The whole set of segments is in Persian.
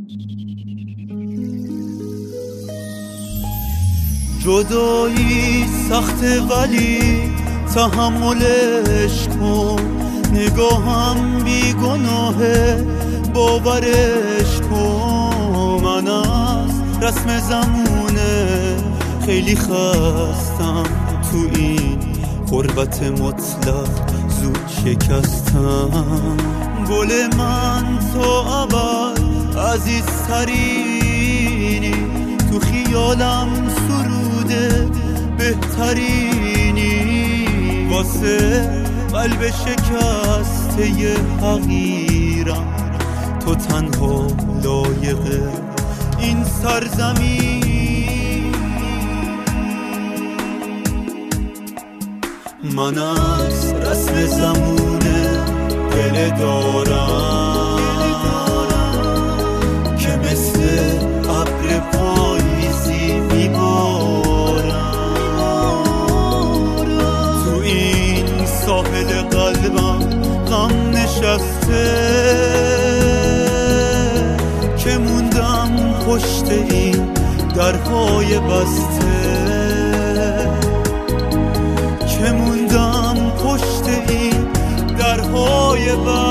جدایی سخته ولی تحملش کن، نگاهم بی گناهه باورش کن. من از رسم زمونه خیلی خستم، تو این غربت مطلق زود شکستم. گل من تو ابد عزیزترینی، تو خیالم سروده بهترینی. واسه قلب شکسته حقیرم تو تنها لایق این سرزمین. من از رسم زمونه دل دارم که مثل ابر پاییزی میبارم. تو این ساحل قلبم غم نشسته که موندم پشت این درهای بسته، که موندم پشت این درهای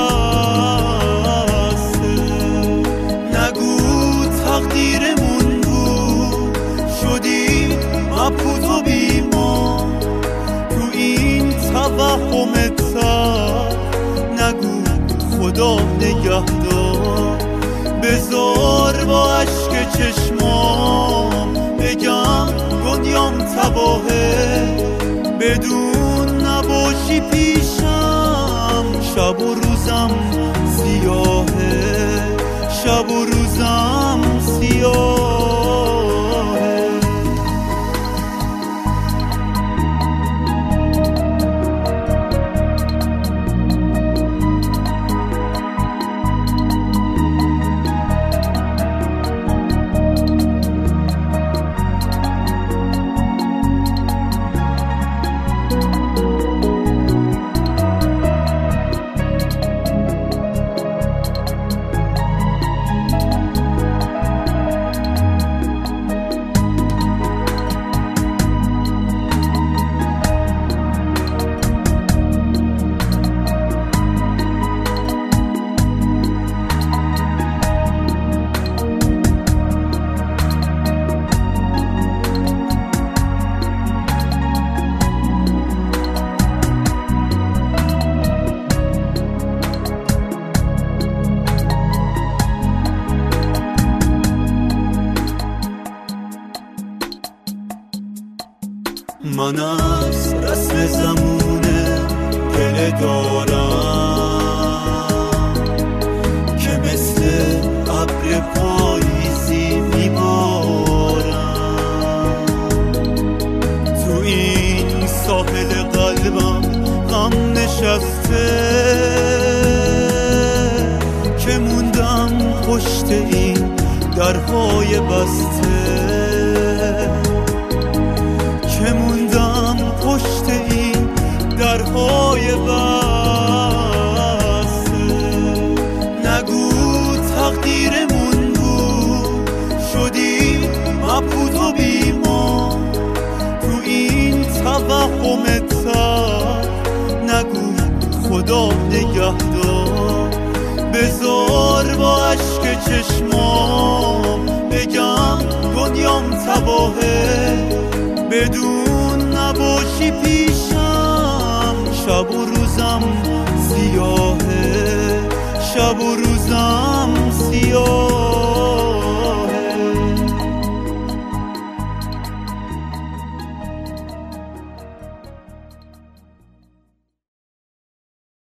بسته. نگو تقدیرمون بود شدی مبهوت و بیمان تو این توهم تر. نگو خدا نگهدار، بذار با عشق چشمام بگم دنیام تباهه. بدون نباشی پیشم شب و روزم سیاهه، شب و روزم سیاهه. من از رسم زمونه دل دارم که مثل ابر پاییزی میبارم. تو این ساحل قلبم غم نشسته که موندم پشت این درهای بسته، که موندم پشت این درهای بسته. نگو تقدیرمون بود شدی مبهوت و بیمان تو این توهم تر. نگو خدا نگهدار، بذار با عشق چشمام بگم دنیام تباهه. بدون نباشی پیشم شب و روزم سیاهه، شب و